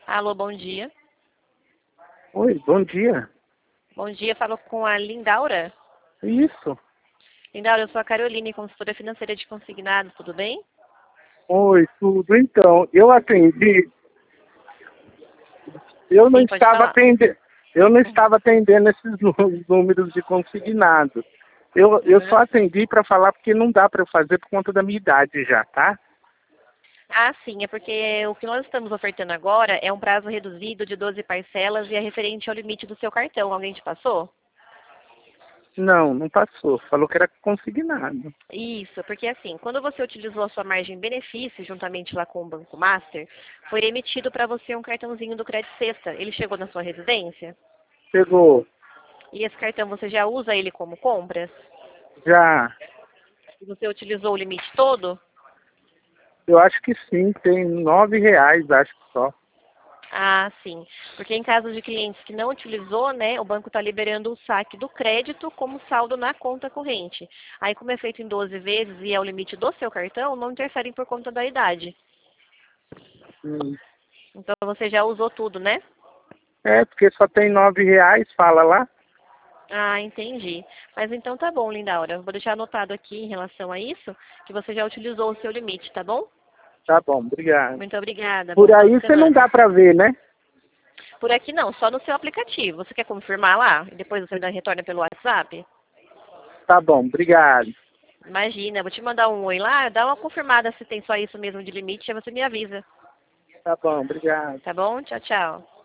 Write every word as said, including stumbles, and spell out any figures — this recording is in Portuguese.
Alô, bom dia. Oi, bom dia. Bom dia, falo com a Lindaura. Isso. Lindaura, eu sou a Caroline, consultora financeira de consignado, tudo bem? Oi, tudo. Então, eu atendi. Eu não Sim, pode estava falar. atendendo. Eu não estava atendendo esses nú- números de consignado. Eu, eu só Uhum. atendi para falar porque não dá para eu fazer por conta da minha idade já, tá? Ah, sim, é porque o que nós estamos ofertando agora é um prazo reduzido de doze parcelas e é referente ao limite do seu cartão. Alguém te passou? Não, não passou. Falou que era consignado. Isso, porque assim, quando você utilizou a sua margem benefício juntamente lá com o Banco Master, foi emitido para você um cartãozinho do Crédito Sexta. Ele chegou na sua residência? Chegou. E esse cartão você já usa ele como compras? Já. E você utilizou o limite todo? Eu acho que sim. Tem nove reais, acho que só. Ah, sim. Porque em caso de clientes que não utilizou, né, o banco está liberando o saque do crédito como saldo na conta corrente. Aí, como é feito em doze vezes e é o limite do seu cartão, não interfere por conta da idade. Hum. Então, você já usou tudo, né? É, porque só tem nove reais, fala lá. Ah, entendi. Mas então tá bom, Lindaura. Vou deixar anotado aqui em relação a isso, que você já utilizou o seu limite, tá bom? Tá bom, obrigado. Muito obrigada. Bom Por final aí de você não semana. dá para ver, né? Por aqui não, só no seu aplicativo. Você quer confirmar lá? E depois você me retorna pelo WhatsApp? Tá bom, obrigado. Imagina, eu vou te mandar um oi lá, dá uma confirmada se tem só isso mesmo de limite, aí você me avisa. Tá bom, obrigado. Tá bom? Tchau, tchau.